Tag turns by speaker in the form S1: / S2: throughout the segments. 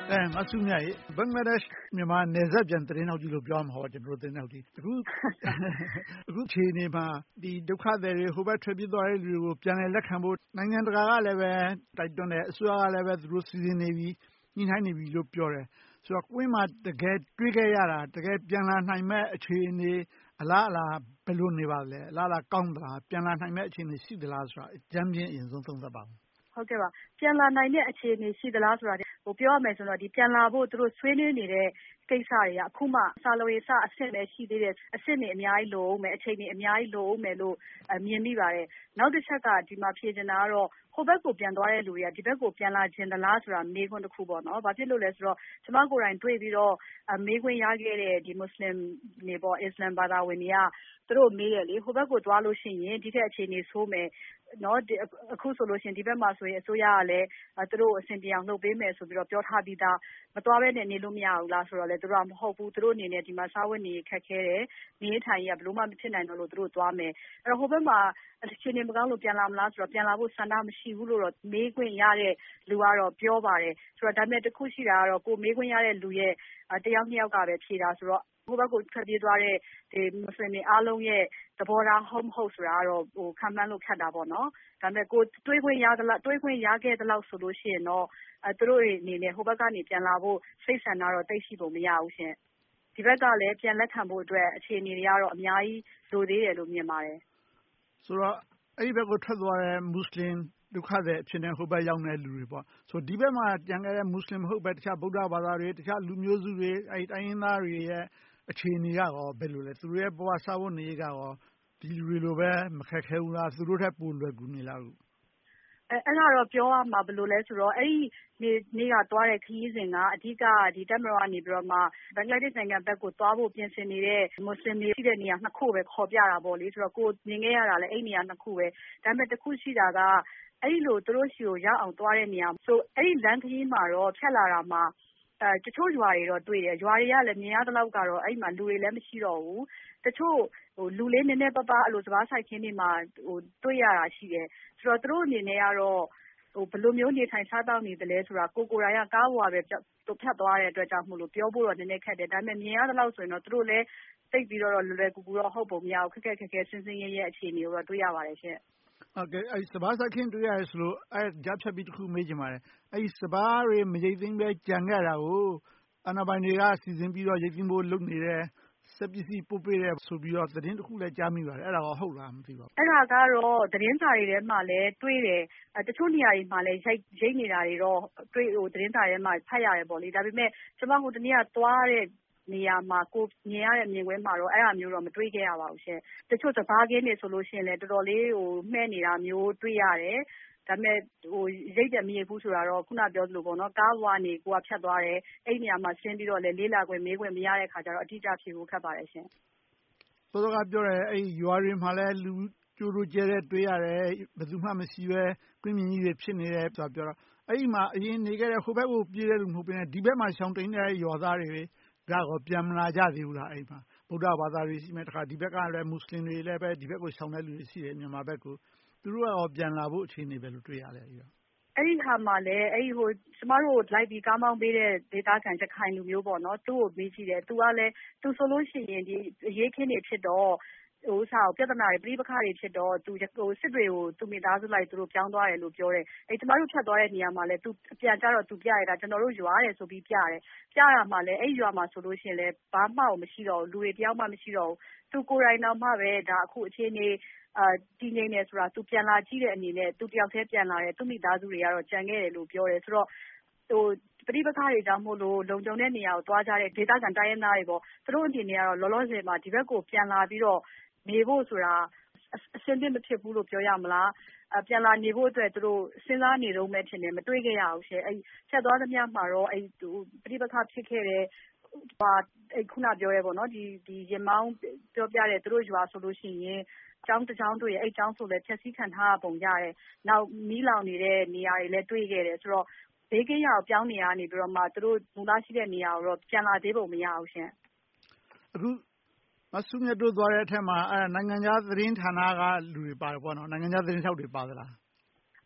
S1: မဆုမြတ်ရေ ဘင်္ဂလားဒေ့ရှ်မြန်မာနယ်စပ်ပြန်သတင်းထောက်ကြီးလို့ပြောရမှာပေါ့ ကျနော်တို့သတင်းထောက်တွေအခုအခြေအနေမှာဒီဒုက္ခသည်တွေဟိုဘက်ထွက်ပြေးသွားတဲ့လူတွေကိုပြန်လည်လက်ခံဖို့နိုင်ငံတကာကလည်းပဲတိုက်တွန်းတယ်အစိုးရကလည်းပဲသူတို့စီစဉ်နေပြီညှိနှိုင်းနေပြီလို့ပြောတယ်ဆိုတော့ကိုယ်မှာတကယ်တွေးခဲ့ရတာတကယ်ပြန်လာနိုင်မဲ့အခြေအနေအလားအလာဘယ်လိုနေပါလဲအလားအလာကောင်းသလားပြန်လာနိုင်မဲ့အခြေအနေရှိသလားဆိုတာအကြမ်းဖျင်းအရင်ဆုံးသုံးသပ်ပါဦး
S2: ဟုတ်ကဲ့ပါပြန်လာနိုင်တဲ့အခြေအနေရှိသလားဆိုတာပြောရမယ်ဆိုတော့ဒီပြန်လာဖို့သူတို့ဆွေးနွေးနေတဲ့ကိစ္စတွေကအခုမှစာလုံးရေးစအဆင့်ပဲရှိသေးတယ်အဆင့်တွေအများကြီးလိုအောင်မယ်အချိန်တွေအများကြီးလိုအောင်မယ်လို့မြင်မိပါတယ်နောက်တစ်ချက်ကဒီမှာဖြေချင်တာကတော့ဟိုဘက်ကိုပြန်သွားတဲ့လူတွေကဒီဘက်ကိုပြန်လာခြင်းသလားဆိုတာမေးခွန်းတစ်ခုပေါ့နော်။ဘာဖြစ်လို့လဲဆိုတော့ကျမကိုယ်တိုင်တွေ့ပြီးတော့မေးခွန်းရခဲ့တဲ့ဒီမွတ်စလင်တွေပေါ့အစ္စလာမ်ဘာသာဝင်တွေကသူတို့မေးတယ်လေဟိုဘက်ကိုသွားလို့ရှိရင်ဒီထက်အခြေအနေဆိုးမယ်နော်အခုဆိုလို့ရှိရင်ဒီဘက်မှာဆိုရင်အစိုးရကလည်းသူတို့အဆင်ပြေအောင်လုပ်ပေးမယ်ဆိုပြီးတော့ပြောထားပြီးသားမသွားဘဲနဲ့နေလို့မရဘူးလားဆိုတော့လေသူတို့ကမဟုတ်ဘူးသူတို့အနေနဲ့ဒီမှာစားဝတ်နေခက်ခဲတယ်နေထိုင်ရဘလို့မှမဖြစ်နိုင်တော့လို့သူတို့သွားမယ်အဲ့တော့ဟိုဘက်မှာအခြေအနေမကောင်းလို့ပြန်လာမလားဆိုတော့ပြန်လာဖို့ဆန္ဒမရှိဘူးလို့တော့မေးခွင့်ရတဲ့လူကတော့ပြောပါတယ်ဆိုတော့ဒါပေမဲ့တခုရှိတာကတော့ကိုမေးခွင့်ရတဲ့လူရဲ့တယောက်နှစ်ယောက်ကပဲဖြေတာဆိုတော့ဟိုဘက်ကိုထွက်ပြေးသွားတဲ့ဒီမွတ်စလင်တွေအားလုံးရဲ့သဘောထားဟုတ်မဟုတ်ဆိုတာကတော့ခံမှန်းလို့ခက်တာပေါ့နော်ဒါပေမဲ့ကိုတွေးခွင့်ရခဲ့တဲ့လောက်ဆိုလို့ရှိရင်တော့သူတို့အနေနဲ့ဟိုဘက်ကနေပြန်လာဖို့စိတ်ဆန္ဒတော့သိရှိဖို့မရဘူးရှင်ဒီဘက်ကလည်းပြန်လက်ခံဖို့အတွက်အခြေအနေတွေကတော့အများကြီးလိုသေးတယ်လို့မြင်ပါတယ်
S1: ဆိုတော့အဲ့ဒီဘက်ကိုထွက်သွားတဲ့မွတ်စလင်ဒုက္ခသည်အဖြစ်နဲ့ဟိုဘက်ရောက်နေတဲ့လူတွေပေါ့ဆိုဒီဘက်မှာကြံခဲ့တဲ့မွတ်စလင်မဟုတ်ပဲတခြားဗုဒ္ဓဘာသာတွေတခြားလူမျိုးစုတွေအဲ့တိုင်းရင်းသားတွေရဲ့အခြေအနေကရောဘယ်လိုလဲသူတို့ရဲ့ဘဝစာဝတ်နေရေးကရောဒီလူတွေလိုပဲမခက်ခဲဘူးလားသူတို့ထက်ပိုလွယ်ကူနေလားလို့
S2: အဲ့ဒါတော့ပြောရမှာဘယ်လိုလဲဆိုတော့အဲ့ဒီနေ့ကသွားတဲ့ခရီးစဉ်ကအဓိကဒီတက်မတော်ကနေပြီးတော့မှဘင်္ဂလားဒေ့ရှ်နိုင်ငံဘက်ကိုသွားဖို့ပြင်ဆင်နေတဲ့မွတ်စလင်တွေရှိတဲ့နေရာနှစ်ခုပဲခေါ်ပြတာပေါ့လေဆိုတော့ကိုမြင်ခဲ့ရတာလည်းအဲ့နေရာနှစ်ခုပဲဒါပေမဲ့တစ်ခုရှိတာကအဲ့ဒီလိုသူတို့ရှိကိုရောက်အောင်သွားတဲ့နေရာဆိုအဲ့ဒီလမ်းခရီးမှာတော့ဖြတ်လာတာမှာတချို့ရွာတွေတော့တွေ့တယ်ရွာတွေကလည်းမြင်ရတဲ့လောက်ကတော့အဲ့မှာလူတွေလည်းမရှိတော့ဘူးတချို့လူလေးနည်းနည်းပါးပါးအဲ့လိုစပားဆိုင်ခင်းတွေမှာတွေ့ရတာရှိတယ်ဆိုတော့သူတို့အနေနဲ့ကတော့ဘယ်လိုမျိုးနေထိုင်စားသောက်နေသလဲဆိုတာကိုယ်တိုင်ကကားပေါ်ပဲဖြတ်သွားတဲ့အတွက်ကြောင့်မို့လို့ပြောဖို့တော့နည်းနည်းခက်တယ်ဒါပေမဲ့မြင်ရတဲ့လောက်ဆိုရင်တော့သူတို့လည်းသိပြီးတော့လွယ်လွယ်ကူကူတော့ဟုတ်ပုံမရဘူးခက်ခက်ဆင်းဆင်းရဲရဲအခြေအနေကိုတော့တွေ့ရပါတယ်ရှင့်
S1: ဟုတ်ကဲ့အဲ့စပားဆိုင်ခင်းတွေ့ရတယ်ဆိုလို့အဲ့ကြားဖြတ်ပြီးတစ်ခုမေးချင်ပါတယ်အဲ့စပားတွေမရိတ်သိမ်းပဲကြံခဲ့တာကိုအာဏာပိုင်တွေကစီစဉ်ပြီးတော့ရိတ်သိမ်းဖို့လုပ်နေတယ်စက်ပစ္စည်းပို့ပေးတယ်ဆိုပြီးတော့သတင်းတစ်ခုလည်းကြားမိပါတယ်အဲ့ဒါတော့ဟုတ်လားမသိပါဘူး
S2: အဲ့ဒါကတော့သတင်းစာတွေထဲမှာလည်းတွေ့တယ်တချို့နေရာတွေမှာလည်းရိတ်နေတာတွေတော့တွေ့သတင်းစာထဲမှာဖတ်ရတယ်ပေါ့လေဒါပေမဲ့ကျွန်မဟိုတနေ့ကသွားတဲ့နေရာမှာကိုမြင်ရတဲ့မြင်ကွင်းမှာတော့အဲ့ဒါမျိုးတော့မတွေ့ခဲ့ရပါဘူးရှင်တချို့စပါးကင်းတွေဆိုလို့ရှိရင်လည်းတော်တော်လေးမှဲ့နေတာမျိုးတွေ့ရတယ်ဒါပေမဲ့ရိတ်တယ်မရိတ်ဘူးဆိုတာတော့ခုနပြောသလိုပေါ့နော်ကားပေါ်ကနေကိုကဖြတ်သွားတယ်အဲ့ဒီနေရာမှာဆင်းပြီးတော့လည်းလေးလာခွင့်မေးခွင့်မရတဲ့ခါကျတော့အတိအကျဖြေဖို့ခက်ပါတယ်ရှင်
S1: စောစောကပြောတယ်အဲ့ရွာတွေမှာလည်းလူကျိုးတို့ကျဲတဲ့တွေ့ရတယ်ဘယ်သူမှမရှိပဲကွင်းမြင်ကြီးတွေဖြစ်နေတယ်ဆိုတာပြောတော့အဲ့ဒီမှာအရင်နေခဲ့တဲ့ဟိုဘက်ကိုပြေးတဲ့လူမဟုတ်ဘဲနဲ့ဒီဘက်မှာရှောင်တိန်တဲ့ရွာသားတွေကတော့ပြန်မလာကြသေးဘူးလားအဲ့မှာဗုဒ္ဓဘာသာတွေရှိမဲ့တခါဒီဘက်ကလည်းမွတ်စလင်တွေလည်းပဲဒီဘက်ကိုရှောင်တဲ့လူတွေရှိတယ်မြန်မာဘက်ကိုသူတို့ကပြန်လာဖို့အခြေအနေပဲလို့တွေ့ရလဲအဲ့
S2: ဒီခါမှာလည်းအဲ့ဒီကျမတို့လိုက်ပြီးကားမောင်းပေးတဲ့ဒေတာခံချက်ခိုင်လူမျိုးပေါ့နော်သူ့ကိုမေးကြည့်တယ်သူကလည်းသူဆိုလို့ရှိရင်ဒီအရေးခင်းတွေဖြစ်တော့ပြဿနာတွေပြိပခါတွေဖြစ်တော့သူစစ်တွေကိုသူမိသားစုလိုက်သူတို့ပြောင်းသွားတယ်လို့ပြောတယ်အဲ့ကျမတို့ဖြတ်သွားတဲ့နေရာမှာလည်းသူပြန်ကြတော့သူပြရတာကျွန်တော်တို့ရွာတယ်ဆိုပြီးပြတယ်ပြရမှာလည်းအဲ့ရွာမှာဆိုလို့ရှိရင်လည်းဘာမှမရှိတော့ဘူးလူတွေတယောက်မှမရှိတော့ဘူးသူကိုယ်တိုင်တော့မှပဲဒါအခုအခြေအနေတည်ငြိမ်နေဆိုတာသူပြန်လာကြည့်တဲ့အနေနဲ့သူတယောက်တည်းပြန်လာတယ်သူမိသားစုတွေကတော့ကြံခဲ့တယ်လို့ပြောတယ်ဆိုတော့ပဋိပက္ခတွေကြောင့်မို့လို့လုံခြုံတဲ့နေရာကိုသွားကြတဲ့ဒေသခံတိုင်းရင်းသားတွေပေါ့သူတို့အနေနဲ့ကတော့လောလောဆယ်မှာဒီဘက်ကိုပြန်လာပြီးတော့နေဖို့ဆိုတာအဆင်ပြေမဖြစ်ဘူးလို့ပြောရမလားပြန်လာနေဖို့အတွက်သူတို့စဉ်းစားနေတော့မဲ့ထင်တယ်မတွေးခဲ့ရဘူးရှင်အဲ့ဖြတ်သွားသမျှမှာတော့အဲ့ပဋိပက္ခဖြစ်ခဲ့တဲ့ခုနပြောရဲပေါ့နော်ဒီရင်မောင်းပြောပြတဲ့သူတို့ရွာဆိုလို့ရှိရင်ကျောင်းတစ်ကျောင်းတွေ့အဲ့ကျောင်းဆိုလည်းဖြည့်ဆည်းခံထားပုံရတယ်နောက်မီးလောင်နေတဲ့နေရာတွေလည်းတွေ့ခဲ့တယ်ဆိုတော့ဘေးကင်းရာကိုပြောင်းနေရနေပြီးတော့မှသူတို့မူသားရှိတဲ့နေရာကိုတော့ပြန်လာသေးပုံမရဘူးရှင်
S1: အခုမဆုမြတ်တို့သွားတဲ့အထက်မှာနိုင်ငံခြားသတင်းဌာနကလူတွေပါတယ်ပေါ့နော်နိုင်ငံခြားသတင်းထောက်တွေပါသလား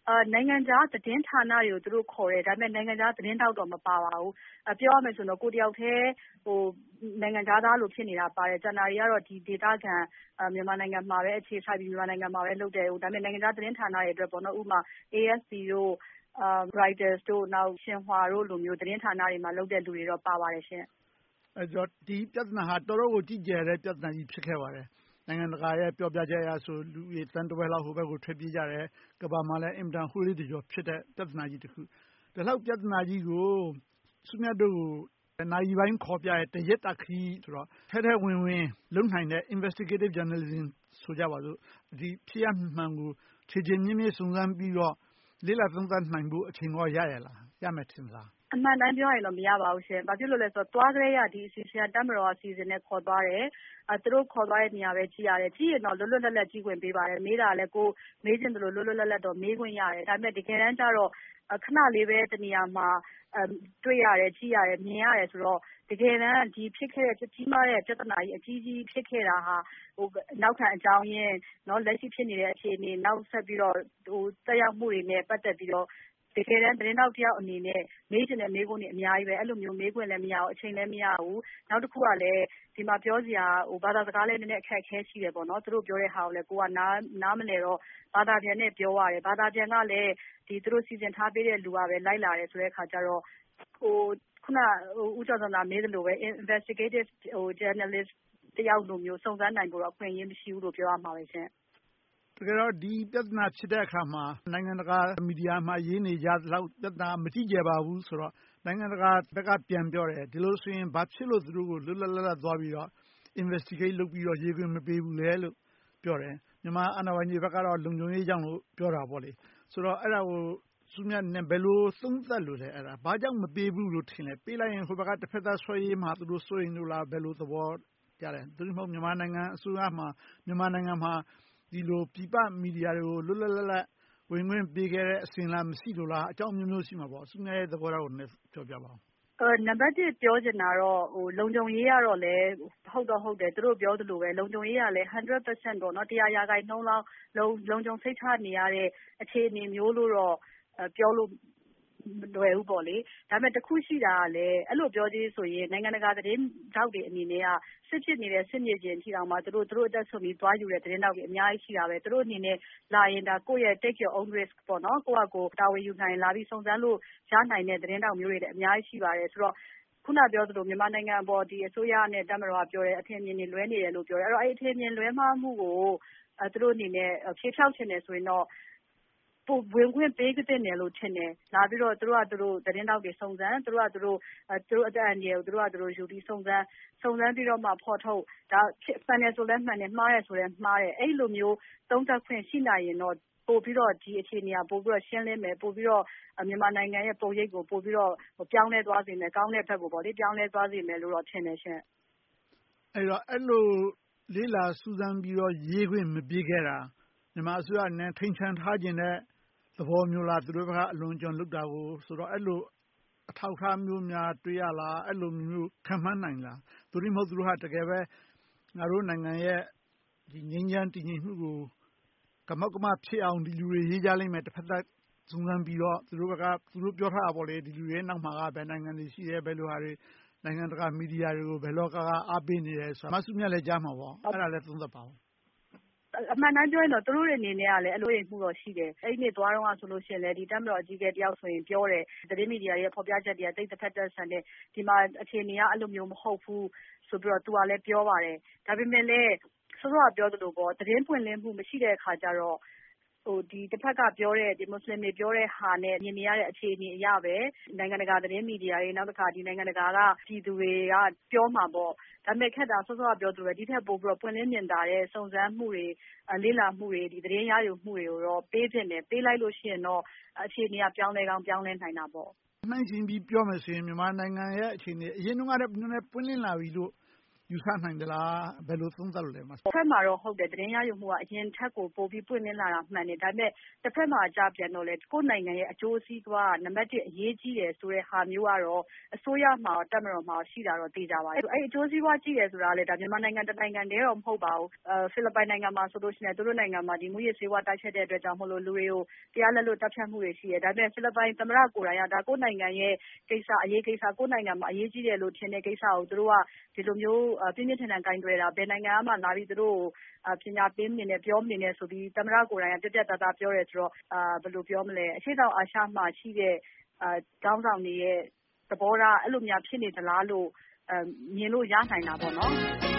S2: နိုင်ငံခြားသတင်းဌာနတွေကိုသူတို့ခေါ်တယ်ဒါပေမဲ့နိုင်ငံခြားသတင်းတောက်တော့မပါပါဘူးပြောရမယ်ဆိုတော့ကိုတယောက်တည်းနိုင်ငံခြားသားလို့ဖြစ်နေတာပါတယ်ကျန်တာတွေကတော့ဒီဒေသခံမြန်မာနိုင်ငံမှာပဲအခြေစိုက်ပြီးမြန်မာနိုင်ငံမှာပဲလုပ်တယ်ဒါပေမဲ့နိုင်ငံခြားသတင်းဌာနတွေအတွက်ပေါ့နော်ဥပမာ AFP တို့Reuters တို့နောက်ရှင်ဟွာတို့လိုမျိုးသတင်းဌာနတွေမှာလုပ်တဲ့လူတွေတော့ပါပါတယ်ရှင်
S1: အဲ့တော့ဒီပြဿနာဟာတော်တော်ကိုကြီးကျယ်တဲ့ပြဿနာကြီးဖြစ်ခဲ့ပါတယ်နိုင်ငံတကာရဲ့ပြောပြချက်အရဆိုလူတွေတန်တဝက်လောက်ဟိုဘက်ကိုထွက်ပြေးကြတယ်ကမ္ဘာမှာလည်းအင်မတန်ဟိုးလေးတကျော်ဖြစ်တဲ့ပြဿနာကြီးတစ်ခုဒီလောက်ပြဿနာကြီးကိုစုမြတ်တို့ကိုနိုင်ပိုင်းခေါ်ပြတဲ့တရက်တခီးဆိုတော့ထဲထဲဝင်ဝင်လုံနိုင်တဲ့ investigative journalism ဆိုကြပါစို့ဒီဖြစ်ရမှန်ကိုခြေခြေမြင့်မြင့်စုံစမ်းပြီးတော့လေ့လာသုံးသပ်နိုင်ဖို့အချိန်တော့ရရလားရမယ်ထင်လား
S2: အမှန်တမ်းပြောရင်တော့မရပါဘူးရှင်။ဘာဖြစ်လို့လဲဆိုတော့သွားကြရဒီအစီအစဉ်ကတပ်မတော်အစီအစဉ်နဲ့ခေါ်သွားတယ်။သူတို့ခေါ်သွားတဲ့နေရာပဲကြည့်ရတယ်။ကြည့်ရင်တော့လွတ်လွတ်လပ်လပ်ကြည့်ခွင့်ပေးပါတယ်။မေးတာလည်းကိုမေးချင်တယ်လို့လွတ်လွတ်လပ်လပ်တော့မေးခွင့်ရတယ်။ဒါပေမဲ့တကယ်တမ်းကျတော့ခဏလေးပဲတနေရာမှာတွေ့ရတယ်ကြည့်ရတယ်မြင်ရတယ်ဆိုတော့တကယ်တမ်းဒီဖြစ်ခဲ့တဲ့ကြီးမားတဲ့ပြဿနာကြီးအကြီးဖြစ်ခဲ့တာဟာနောက်ခံအကြောင်းရင်းလက်ရှိဖြစ်နေတဲ့အခြေအနေနောက်ဆက်ပြီးတော့တက်ရောက်မှုတွေနဲ့ပတ်သက်ပြီးတော့တကယ်တမ်းသတင်းတောက်တယောက်အနေနဲ့မေးချင်တဲ့မေးခွန်းတွေအများကြီးပဲအဲ့လိုမျိုးမေးခွင့်လည်းမရဘူးအချိန်လည်းမရဘူးနောက်တစ်ခုကလည်းဒီမှာပြောစရာဘာသာစကားလည်းနည်းနည်းအခက်အခဲရှိတယ်ပေါ့နော်သူတို့ပြောတဲ့ဟာကိုလည်းကိုကနားမလည်တော့ဘာသာပြန်နဲ့ပြောရတယ်ဘာသာပြန်ကလည်းဒီသူတို့စီစဉ်ထားပေးတဲ့လူကပဲလိုက်လာတယ်ဆိုတဲ့အခါကျတော့ခုနဦးကျော်စံသာမေးသလိုပဲ investigative journalist တယောက်လိုမျိုးစုံစမ်းနိုင်ဖို့တော့အခွင့်အရေးမရှိဘူးလို့ပြောရမှာပဲရှင်
S1: တကယ်တော့ဒီပြဿနာဖြစ်တဲ့အခါမှာနိုင်ငံတကာမီဒီယာမှာရေးနေကြလောက်ပြဿနာမကြည့်ကြပါဘူးဆိုတော့နိုင်ငံတကာဘက်ကပြန်ပြောတယ်ဒီလိုဆိုရင်ဘာဖြစ်လို့သူတို့ကိုလွတ်လပ်လပ်သွားပြီးတော့ investigate လုပ်ပြီးတော့ရေးခွင့်မပေးဘူးလဲလို့ပြောတယ်မြန်မာအာဏာပိုင်တွေဘက်ကတော့လုံခြုံရေးကြောင့်လို့ပြောတာပေါ့လေဆိုတော့အဲ့ဒါကိုစုမြတ်နဲ့ဘယ်လိုသုံးသပ်လို့လဲအဲ့ဒါဘာကြောင့်မပေးဘူးလို့ထင်လဲပေးလိုက်ရင်ဟိုဘက်ကတစ်ဖက်သားဆွဲရေးမှာသူတို့စိုးရင်လို့လားဘယ်လိုသဘောကြတယ်သူတို့မဟုတ်မြန်မာနိုင်ငံအစိုးရမှာမြန်မာနိုင်ငံမှာဒီလိုပြည်ပမီဒီယာတွေကိုလွတ်လွတ်လပ်လပ်ဝင်ခွင့်ပေးခဲ့တဲ့အစဉ်လာမရှိလို့လားအကြောင်းမျိုးမျိုးရှိမှာပေါ့စုမြတ်ရဲ့သဘောထားကိုလည်းပြောပြပါဦး
S2: နံပါတ်1ပြောချင်တာတော့လုံခြုံရေးကတော့လည်းဟုတ်တော့ဟုတ်တယ်သူတို့ပြောသလိုပဲလုံခြုံရေးကလည်း100%ပေါ့နော်100%လောက်လုံခြုံစိတ်ချနေရတဲ့အခြေအနေမျိုးလို့တော့ပြောလို့မလွယ်ဘူးပေါ့လေဒါပေမဲ့တခုရှိတာကလည်းအဲ့လိုပြောသေးဆိုရင်နိုင်ငံတကာသတင်းတောက်တွေအနေနဲ့ကစစ်ဖြစ်နေတဲ့စစ်မြေပြင်ထိအောင်မှသူတို့အသက်ဆုံးပြီးသွားယူတဲ့သတင်းတောက်တွေအများကြီးရှိတာပဲသူတို့အနေနဲ့လာရင်ဒါကိုယ့်ရဲ့ take your own risk ပေါ့နော်ကိုယ့်အကိုတာဝန်ယူနိုင်လာပြီးစုံစမ်းလို့ရနိုင်တဲ့သတင်းတောက်မျိုးတွေလည်းအများကြီးရှိပါတယ်ဆိုတော့ခုနပြောသလိုမြန်မာနိုင်ငံပေါ်ဒီအစိုးရနဲ့တပ်မတော်ကပြောတဲ့အထင်မြင်တွေလွဲနေတယ်လို့ပြောတယ်အဲ့တော့အဲ့အထင်မြင်လွဲမှားမှုကိုသူတို့အနေနဲ့ဖြေဖျောက်ချင်တယ်ဆိုရင်တော့ဝင်ခွင့်ပေးသင့်တယ်လို့ထင်တယ်လာပြီးတော့သူတို့သတင်းတောက်တွေစုံစမ်းသူတို့အသက်အန္တရာယ်ကိုသူတို့ယူပြီးစုံစမ်းပြီးတော့မှဖော်ထုတ်ဒါမှန်တယ်ဆိုလဲမှန်တယ်မှားတယ်ဆိုလဲမှားတယ်အဲ့လိုမျိုးသုံးသပ်ခွင့်ရှိနိုင်ရင်တော့ပို့ပြီးတော့ဒီအခြေအနေကပို့ပြီးတော့ရှင်းလင်းမယ်ပို့ပြီးတော့မြန်မာနိုင်ငံရဲ့ပုံရိပ်ကိုပို့ပြီးတော့ပြောင်းလဲသွားစေမယ်ကောင်းတဲ့ဘက်ကိုပေါ့လေပြောင်းလဲသွားစေမယ်လို့တော့ထင်တယ်ရှင်
S1: အဲ့တော့အဲ့လိုလေးလာစူးစမ်းပြီးတော့ရေးခွင့်မပေးခဲ့တာမြန်မာအစိုးရနဲ့ထိန်ချန်ထားခြင်းတဲ့သဘောမျိုးလားသူတို့ကအလွန်ကျွံလုပ်တာကိုဆိုတော့အဲ့လိုအထောက်အထားမျိုးများတွေ့ရလားအဲ့လိုမျိုးခံမှန်းနိုင်လားသူတို့မဟုတ်သူတို့ဟာတကယ်ပဲငါတို့နိုင်ငံရဲ့ဒီငြိမ်းချမ်းတည်ငြိမ်မှုကိုကမောက်ကမဖြစ်အောင်ဒီလူတွေရေးကြလိမ့်မယ်တစ်ဖက်သက်စုံစမ်းပြီးတော့သူတို့ပြောထားတာပေါ့လေဒီလူတွေနောက်မှာကဘယ်နိုင်ငံတွေရှိတယ်ဘယ်လိုဟာတွေနိုင်ငံတကာမီဒီယာတွေကိုဘယ်လောကအားပေးနေတယ်ဆိုတာမဆုမြတ်လည်းကြားမှာပေါ့အဲ့ဒါလည်းသုံးသပ်ပါဦး
S2: အမှန်တမ်းပြောရင်တော့သူတို့တွေအနေနဲ့ကလည်းအလိုရမှုတော့ရှိတယ်အဲ့ဒီနေ့သွားတော့ဆိုလို့ရှိရင်လည်းဒီတပ်မတော်အကြီးအကဲတယောက်ဆိုရင်ပြောတယ်သတင်းမီဒီယာရဲ့ဖော်ပြချက်တွေကတိတ်တစ်ဖက်သက်ဆန်တဲ့ဒီမှာအခြေအနေကအဲ့လိုမျိုးမဟုတ်ဘူးဆိုပြီးတော့သူကလည်းပြောပါတယ်ဒါပေမဲ့လည်းဆိုတော့ပြောသလိုပေါ့သတင်းပွင့်လင်းမှုမရှိတဲ့အခါကျတော့ဒီတစ်ဖက်ကပြောတဲ့ဒီမွတ်စလင်တွေပြောတဲ့ဟာနဲ့မြင်နေရတဲ့အခြေအနေအရပဲနိုင်ငံတကာသတင်းမီဒီယာတွေနောက်တစ်ခါဒီနိုင်ငံတကာကပြည်သူတွေကပြောမှာပေါ့ဒါပေမဲ့ခက်တာစောစောကပြောသူပဲဒီထက်ပိုပြီးတော့ပွင့်လင်းမြင်သာတဲ့စုံစမ်းမှုတွေလေ့လာမှုတွေဒီသတင်းရယူမှုတွေကိုတော့ပေးဖြစ်တယ်ပေးလိုက်လို့ရှိရင်တော့အခြေအနေကပြောင်းလဲကောင်းပြောင်းလဲနိုင်တာပေါ့
S1: နှိုင်းရှင်ပြီးပြောမယ်ဆိုရင်မြန်မာနိုင်ငံရဲ့အခြေအနေအရင်တုန်းကတည်းကနည်းနည်းပွင့်လင်းလာပြီလို့ယူဆနိုင်သလားဘယ်လိုသုံးသပ်လို့လဲ
S2: တစ်ဖက်မှာတော့ဟုတ်တယ်သတင်းရယူမှုကအရင်ထက်ကိုပိုပြီးပွင့်လင်းလာတာမှန်တယ်ဒါပေမဲ့တစ်ဖက်မှာကြပြန်တော့လေကိုယ့်နိုင်ငံရဲ့အကျိုးစီးပွားနံပါတ်1အရေးကြီးတယ်ဆိုတဲ့ဟာမျိုးကတော့အစိုးရမှာတက်မတော်မှာရှိတာတော့သိကြပါတယ်အဲ့အကျိုးစီးပွားကြီးတယ်ဆိုတာလေဒါမြန်မာနိုင်ငံတစ်နိုင်ငံတည်းတော့မဟုတ်ပါဘူးဖိလစ်ပိုင်နိုင်ငံမှာဆိုလို့ရှိရင်သူတို့နိုင်ငံမှာဒီမူရစ်ဆေးဝါးတိုက်ချက်တဲ့အတွက်ကြောင့်မလို့လူတွေကိုတရားလက်လွတ်တပ်ဖြတ်မှုတွေရှိတယ်ဒါပေမဲ့ဖိလစ်ပိုင်သမ္မတကိုယ်တိုင်ကဒါကိုယ့်နိုင်ငံရဲ့ကိစ္စအရေးကိစ္စကိုယ့်နိုင်ငံမှာအရေးကြီးတယ်လို့ထင်တဲ့ကိစ္စကိုသူတို့ကဒီလိုမျိုးပြင်းပြင်းထန်ထန်ကင်တွယ်တာဘယ်နိုင်ငံမှလာပြီးသူတို့ပညာပေးနေတယ်ပြောနေတယ်ဆိုပြီးသမ္မတကိုယ်တိုင်ကပြတ်ပြတ်သားသားပြောတယ်ဆိုတော့ဘယ်လိုပြောမလဲအရှေ့တောင်အာရှမှာရှိတဲ့ကျောင်းဆောင်တွေရဲ့သဘောထားအဲ့လိုများဖြစ်နေသလားလို့မြင်လို့ရနိုင်တာပေါ့နော်